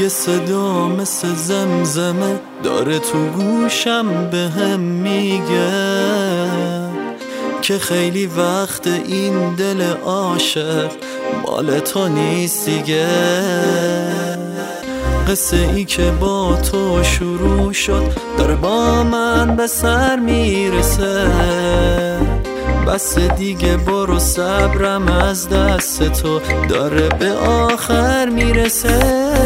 یه صدا مثل زمزمه داره تو گوشم بهم میگه که خیلی وقت این دل عاشق مال تو نیست دیگه. قصه ای که با تو شروع شد داره با من به سر میرسه، بس دیگه برو، صبرم از دست تو داره به آخر میرسه.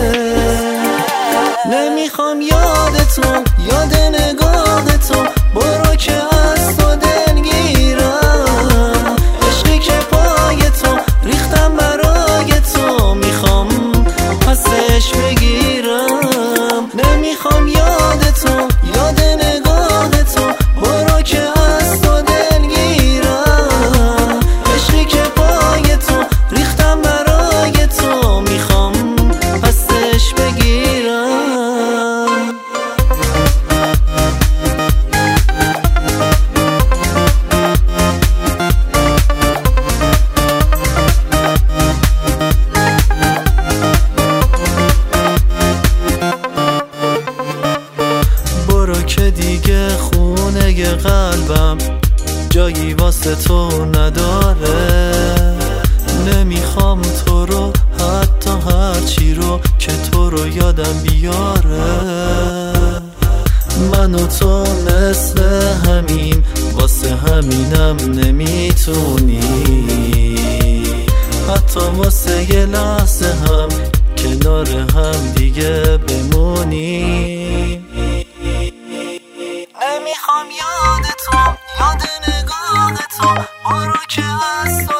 نمیخوام یادتو، یاد نگاهتو، برو که از تو دلگیرم. عشقی که پای تو ریختم برای تو، میخوام پسش بگیرم. نمیخوام یادتو، یاد نگاهتو، برو که از تو دلگیرم. عشقی که پای تو ریختم برای تو، میخوام پسش بگیرم. که دیگه خونه قلبم جایی واسه تو نداره. نمیخوام تو رو، حتی هرچی رو که تو رو یادم بیاره. من و تو مثل همین، واسه همینم نمیتونی حتی واسه یه لحظه هم کنار هم دیگه بمونی. نمیخوام یادتو، یاد نگاهتو، برو که از تو